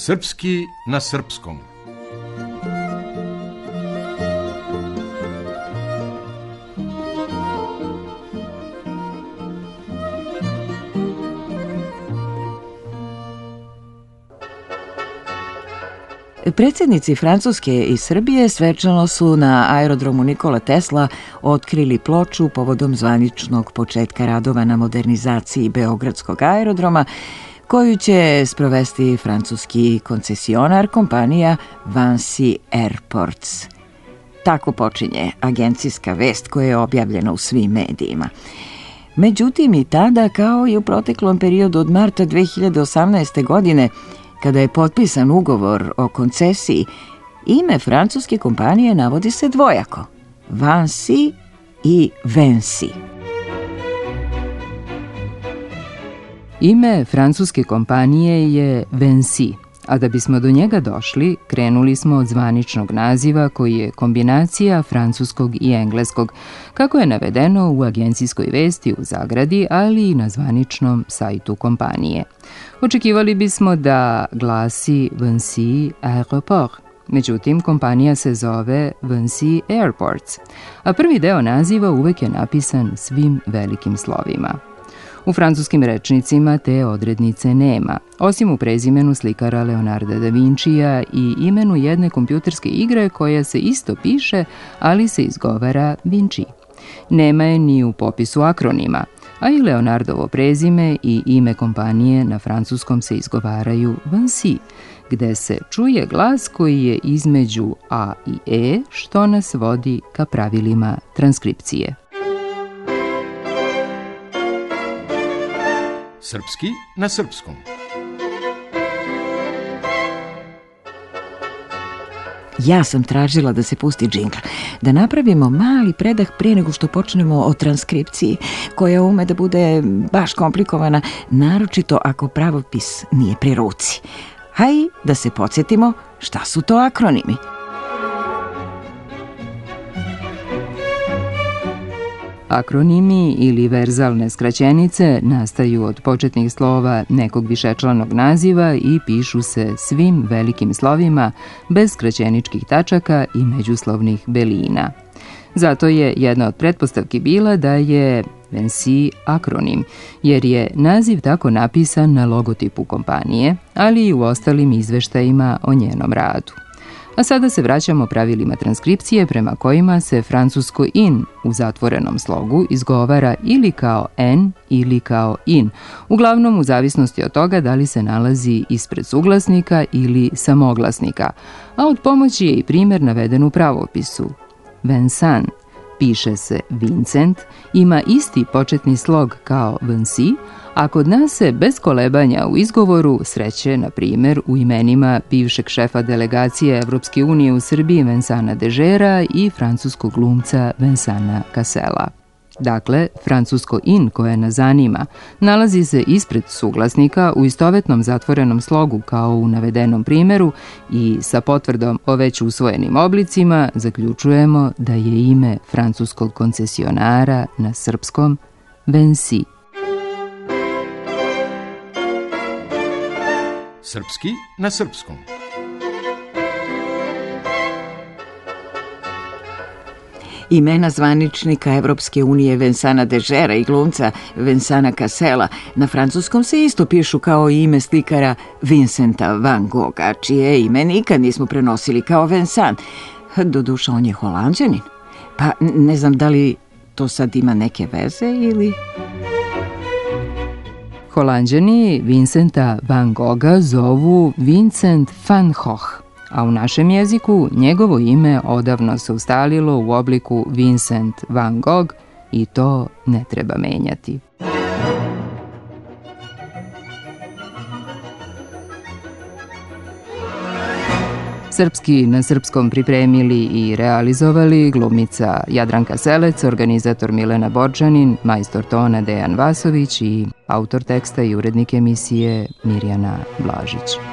Srpski na srpskom. Predsjednici Francuske i Srbije svečano su na aerodromu Nikola Tesla otkrili ploču povodom zvaničnog početka radova na modernizaciji Beogradskog aerodroma, koju će sprovesti francuski koncesionar kompanija Vinci Airports. Tako počinje agencijska vest koja je objavljena u svim medijima. Međutim, i tada, kao i u proteklom periodu od marta 2018. godine, kada je potpisan ugovor o koncesiji, ime francuske kompanije navodi se dvojako: Vinci i Vinci. Ime francuske kompanije je Vinci, a da bismo do njega došli, krenuli smo od zvaničnog naziva koji je kombinacija francuskog i engleskog, kako je navedeno u agencijskoj vesti u zagradi, ali i na zvaničnom sajtu kompanije. Očekivali bismo da glasi Vinci Aéroport, međutim kompanija se zove Vinci Airports, a prvi deo naziva uvek je napisan svim velikim slovima. U francuskim rečnicima te odrednice nema, osim u prezimenu slikara Leonarda da Vincija i imenu jedne kompjuterske igre koja se isto piše, ali se izgovara Vinci. Nema je ni u popisu akronima, a i Leonardovo prezime i ime kompanije na francuskom se izgovaraju Vinci, gde se čuje glas koji je između A i E, što nas vodi ka pravilima transkripcije. Srpski na srpskom. Ja sam tražila da se pusti džingl, da napravimo mali predah prije nego što počnemo o transkripciji, koja ume da bude baš komplikovana, naročito ako pravopis nije pri ruci. Hajde da se podsjetimo šta su to akronimi. Akronimi ili verzalne skraćenice nastaju od početnih slova nekog višečlanog naziva i pišu se svim velikim slovima bez skraćeničkih tačaka i međuslovnih belina. Zato je jedna od pretpostavki bila da je Vinci akronim, jer je naziv tako napisan na logotipu kompanije, ali i u ostalim izveštajima o njenom radu. A sada se vraćamo pravilima transkripcije prema kojima se francusko in u zatvorenom slogu izgovara ili kao n ili kao in, uglavnom u zavisnosti od toga da li se nalazi ispred suglasnika ili samoglasnika, a od pomoći je i primjer naveden u pravopisu. Vincent piše se Vincent, ima isti početni slog kao Vinci, a kod nas se bez kolebanja u izgovoru sreće, na primjer, u imenima bivšeg šefa delegacije Evropske unije u Srbiji Vincenta Dežera i francuskog glumca Vincenta Cassela. Dakle, francusko in koje nas zanima nalazi se ispred suglasnika u istovetnom zatvorenom slogu kao u navedenom primjeru i sa potvrdom o već usvojenim oblicima zaključujemo da je ime francuskog koncesionara na srpskom Vinci. Srpski na srpskom. Imena zvaničnika Evropske unije Vincenta Dežera i glumca Vincenta Cassela na francuskom se isto pišu kao i ime slikara Vincenta van Gogha, čije ime nikad nismo prenosili kao Vincent. Doduše, on je Holanđanin. Pa ne znam da li to sad ima neke veze ili... Holanđani Vincenta van Gogha zovu Vincent van Gogh, a u našem jeziku njegovo ime odavno se ustalilo u obliku Vincent van Gogh i to ne treba menjati. Srpski na srpskom pripremili i realizovali glumica Jadranka Selec, organizator Milena Borčanin, majstor tona Dejan Vasović i autor teksta i urednik emisije Mirjana Blažić.